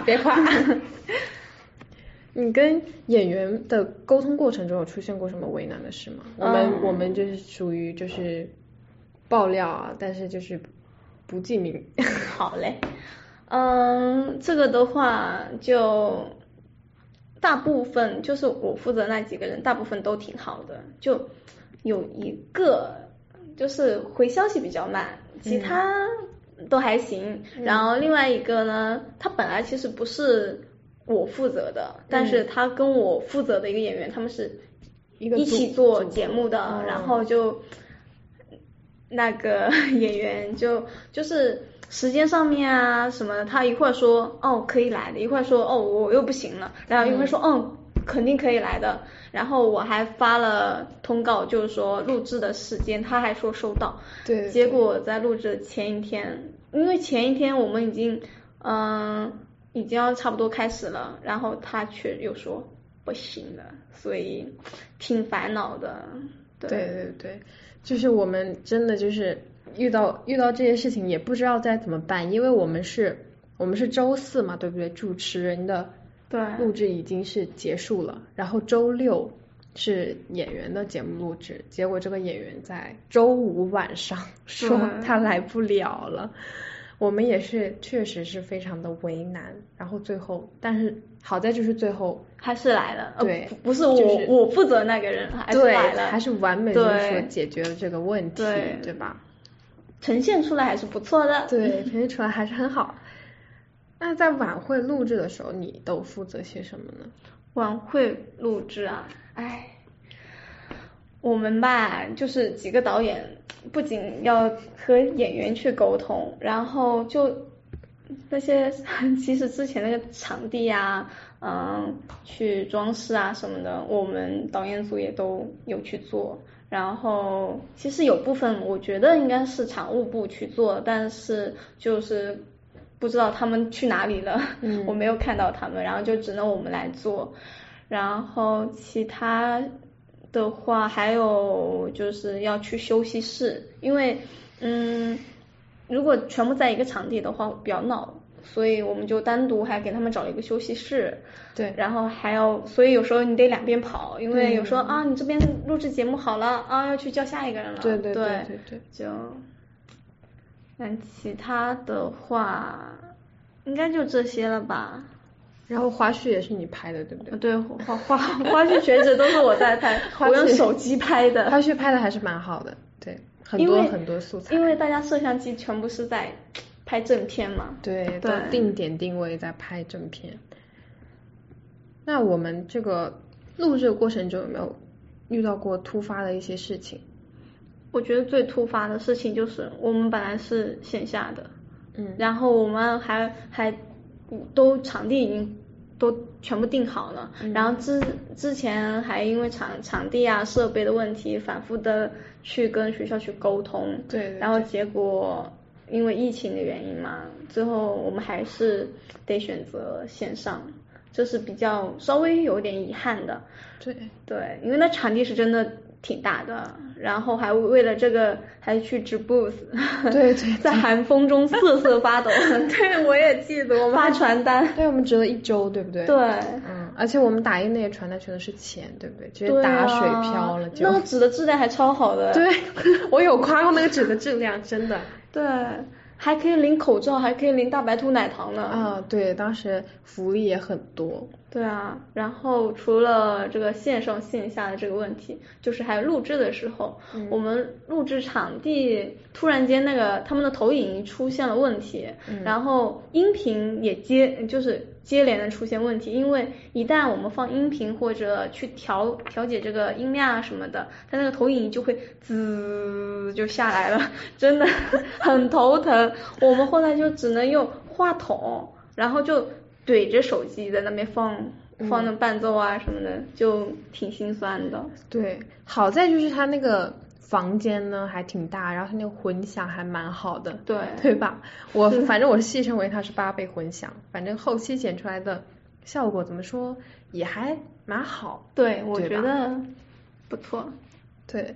你跟演员的沟通过程中有出现过什么为难的事吗？我们就是属于就是爆料啊，但是就是不记名。 好嘞。这个的话就大部分就是我负责那几个人大部分都挺好的，就有一个就是回消息比较慢，其他都还行。然后另外一个呢，他本来其实不是我负责的，但是他跟我负责的一个演员他们是一起做节目的，然后就那个演员就是时间上面啊什么的，他一会儿说可以来的，一会儿说我又不行了，然后一会儿说肯定可以来的，然后我还发了通告，就是说录制的时间，他还说收到。对。结果在录制前一天，因为前一天我们已经要差不多开始了，然后他却又说不行了，所以挺烦恼的。 对，就是我们真的就是遇到这些事情也不知道该怎么办，因为我们是周四嘛，对不对？主持人的录制已经是结束了，然后周六是演员的节目录制，结果这个演员在周五晚上说他来不了了。我们也是确实是非常的为难，然后最后但是好在就是最后还是来了。 对， 不是我负责那个人还是来了， 还是完美的说解决了这个问题，对吧？ 呈现出来还是不错的。 对，呈现出来还是很好。那在晚会录制的时候你都负责些什么呢？ 晚会录制啊，我们吧就是几个导演不仅要和演员去沟通，然后就那些其实之前那个场地啊去装饰啊什么的，我们导演组也都有去做。然后其实有部分我觉得应该是场务部去做，但是就是不知道他们去哪里了，我没有看到他们，然后就只能我们来做。然后其他的话还有就是要去休息室，因为如果全部在一个场地的话比较闹，所以我们就单独还给他们找了一个休息室。对，然后所以有时候你得两边跑，因为有时候你这边录制节目好了要去叫下一个人了。对，就其他的话应该就这些了吧。 然后花絮也是你拍的对不对？ 对，花絮全职都是我在拍，我用手机拍的。 花絮拍的还是蛮好的，对，很多素材。 因为大家摄像机全部是在拍正片嘛。 对，都定点定位在拍正片。那我们这个录制的过程中有没有遇到过突发的一些事情？ 我觉得最突发的事情就是我们本来是线下的，然后我们还都场地已经都全部定好了，然后之前还因为场地啊设备的问题反复的去跟学校去沟通，对，然后结果因为疫情的原因嘛，最后我们还是得选择线上，这是比较稍微有点遗憾的。对，因为那场地是真的挺大的，然后还为了这个还去值 booth， 对，在寒风中瑟瑟发抖。 对，我也记得我们发传单， 对，我们值了1周，对不对？ 对， 而且我们打印那些传单全都是钱，对不对？直接打水漂了， 那个纸的质量还超好的。 对，我有夸过那个纸的质量，真的。 对，还可以领口罩，还可以领大白兔奶糖呢。 对，当时福利也很多。 对啊，然后除了这个线上线下的这个问题，就是还有录制的时候，我们录制场地突然间他们的投影出现了问题，然后音频也就是接连的出现问题，因为一旦我们放音频或者去调节这个音量啊什么的，它那个投影仪就会滋就下来了，真的很头疼。我们后来就只能用话筒，然后就怼着手机在那边放那伴奏啊什么的，就挺心酸的。 对，好在就是它那个房间呢还挺大，然后它那个混响还蛮好的，对吧？反正我是戏称为它是8倍混响，反正后期剪出来的效果怎么说也还蛮好。 对，我觉得不错。 对，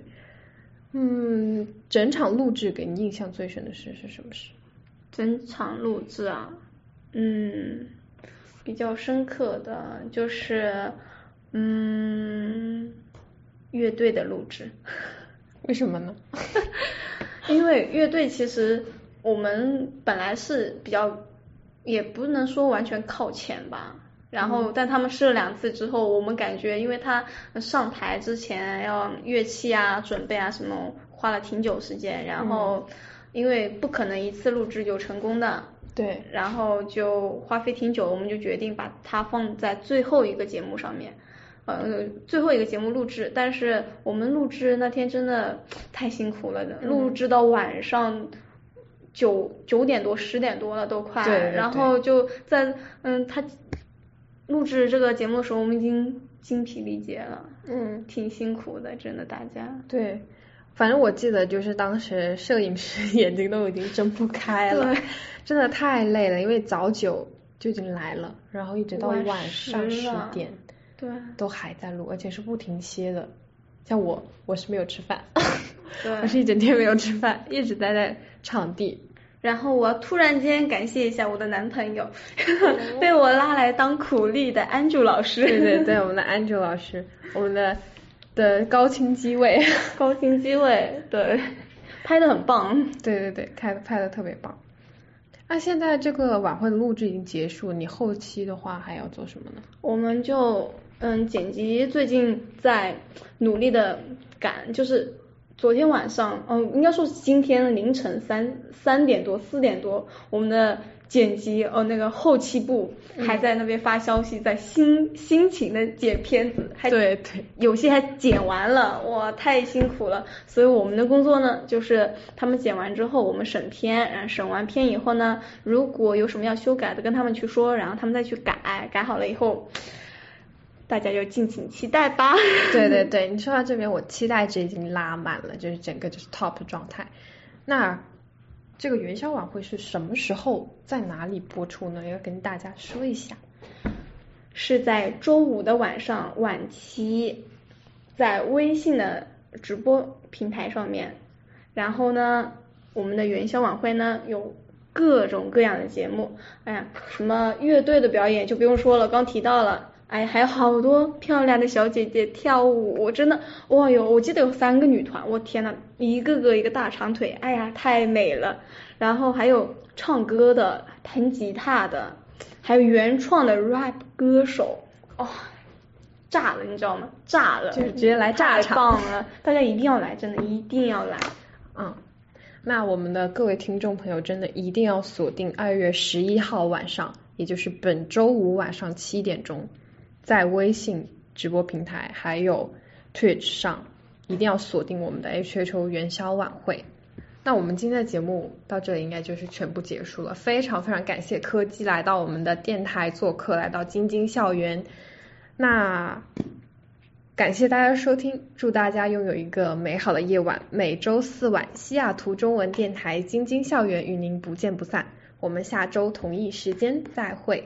整场录制给你印象最深的事是什么事？ 整场录制啊，比较深刻的就是乐队的录制。 为什么呢？ 因为乐队其实我们本来是比较，也不能说完全靠前吧，然后但他们试了2次之后，我们感觉因为他上台之前要乐器啊准备啊什么花了挺久时间，然后因为不可能一次录制就成功的， 对， 然后就花费挺久，我们就决定把它放在最后一个节目上面。最后一个节目录制，但是我们录制那天真的太辛苦了的，录制到晚上9点多10点多了都快， 对， 然后就在他录制这个节目的时候，我们已经精疲力竭了，挺辛苦的，真的大家。 对，反正我记得就是当时摄影师眼睛都已经睁不开了，真的太累了，因为早9就已经来了，然后一直到晚上10点。 对， 都还在录，而且是不停歇的。像我是没有吃饭， 对， 我是一整天没有吃饭，一直待在场地。 然后我突然间感谢一下我的男朋友，被我拉来当苦力的Andrew老师。 对，我们的 Andrew 老师，我们的高清机位， 对，拍得很棒。 对，拍得特别棒。那现在这个晚会的录制已经结束，你后期的话还要做什么呢？ 我们就剪辑最近在努力的赶，就是昨天晚上应该说是今天凌晨3点多4点多，我们的剪辑那个后期部还在那边发消息，在辛勤的剪片子， 对， 有些还剪完了，哇，太辛苦了。所以我们的工作呢，就是他们剪完之后，我们审片，然后审完片以后呢，如果有什么要修改的，跟他们去说，然后他们再去改好了以后，大家就敬请期待吧。 对，你说到这边，我期待值已经拉满了，就是整个就是 top 状态。那这个元宵晚会是什么时候在哪里播出呢？要跟大家说一下。 是在周5的晚上晚期，在微信的直播平台上面。然后呢，我们的元宵晚会呢有各种各样的节目，什么乐队的表演就不用说了，刚提到了。还有好多漂亮的小姐姐跳舞，我真的我记得有3个女团，我天呐，一个大长腿，哎呀太美了。然后还有唱歌的，弹吉他的，还有原创的 rap 歌手，炸了，你知道吗？炸了， 就是直接来炸场， 太棒了，大家一定要来，真的一定要来。 那我们的各位听众朋友真的一定要锁定2月11号晚上，也就是本周5晚上7点钟。在微信直播平台还有 Twitch 上一定要锁定我们的 HHO 元宵晚会。那我们今天的节目到这里应该就是全部结束了，非常非常感谢柯基来到我们的电台做客，来到京津校园。那感谢大家收听，祝大家拥有一个美好的夜晚。每周4晚西雅图中文电台京津校园与您不见不散，我们下周同一时间再会。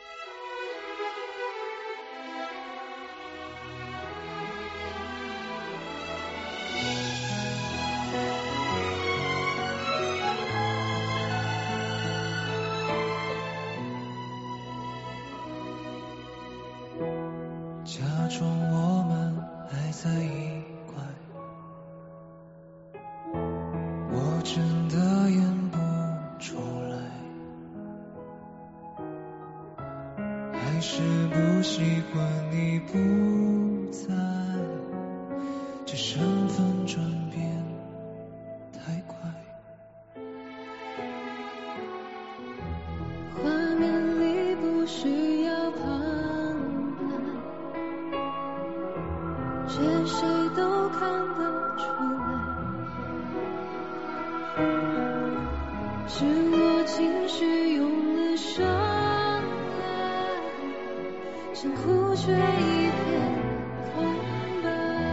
假装我们还在一块，我真的演不出来，还是不习惯你不在，这身份转变太快，画面里不需看得出来，是我情绪用了上来，想哭却一片空白。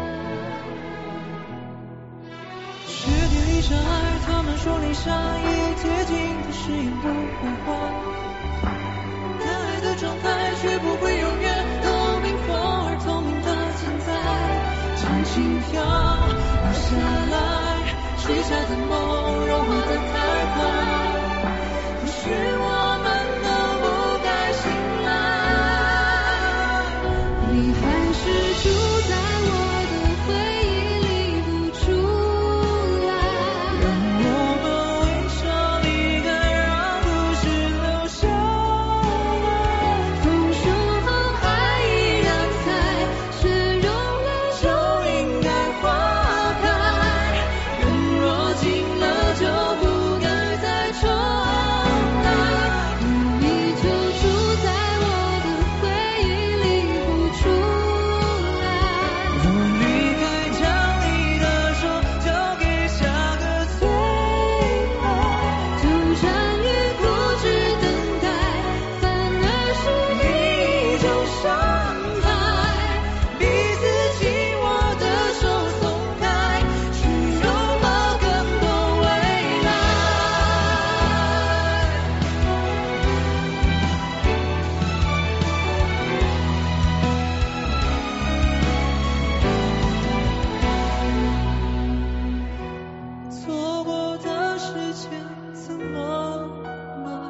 雪地里相爱，他们说离沙已接近的誓言不会坏，但爱的状态却不会永远透明风而透明的存在，轻轻飘落下来，睡下的梦融化得太快，或许我们都不该醒来， 你还是住在我的回忆里不出来， 让我们微笑离开，让故事留下来， 分手后爱依然在，雪融了就应该花开，人若尽了就不该再重来， 你就住在我的回忆里不出来， 若离开将你的手交给下个最爱， 纠缠于固执等待，反而是一种伤害，彼此紧握的手松开，去拥抱更多未来。错过的时间怎么买，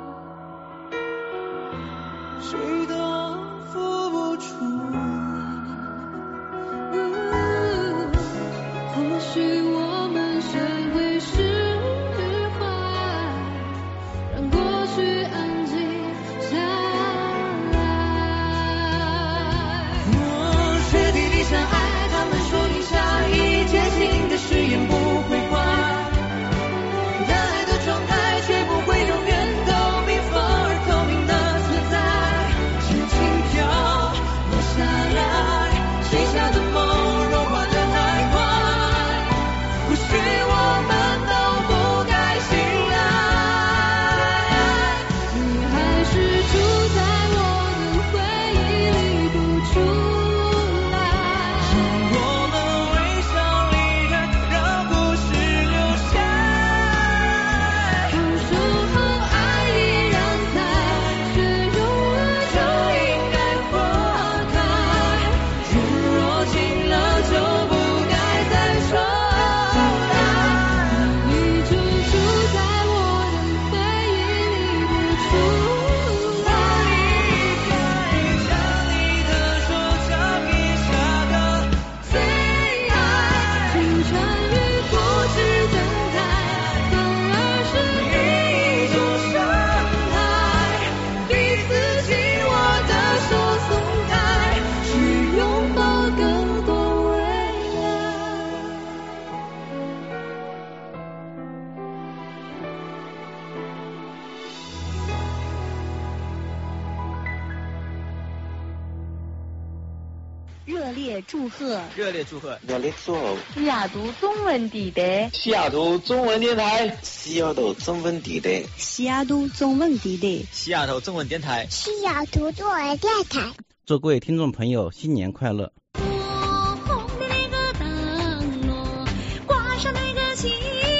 谁都付不出来。 或许我们学会释怀，让过去安静下来。 雪地里相爱，他们说离沙已接近的誓言不会坏，但爱的状态却不会永远透明风而透明的存在，轻轻飘落下来，睡下的梦融化得太快，或许我们都不该醒来， 你还是住在我的回忆里不出来， 让我们微笑离开，让故事留下来， 分手后爱依然在，雪融了就应该花开，人若尽了就不该再重来， 你就住在我的回忆里不出来， 离开将你的手交给下个最爱， 纠缠于固执等待，反而是一种伤害，彼此紧握的手松开，去拥抱更多未来。 热烈祝贺热烈祝贺热烈祝贺西雅图中文地带西雅图中文电台西雅图中文地带西雅图中文地带西雅图中文电台西雅图中文电台。 祝各位听众朋友新年快乐。 红的那个灯笼，挂上那个情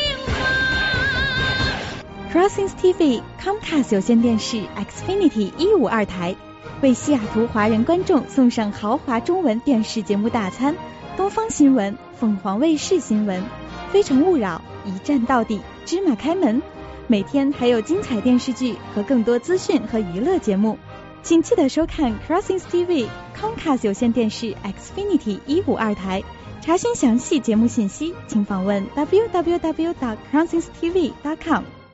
话。 Crossings TV Comcast 有线电视 Xfinity 152台为西雅图华人观众送上豪华中文电视节目大餐，东方新闻、凤凰卫视新闻、非诚勿扰、一站到底、芝麻开门，每天还有精彩电视剧和更多资讯和娱乐节目。请记得收看 Crossings TV Comcast 有线电视 Xfinity 152台。查询详细节目信息，请访问 www.crossingstv.com。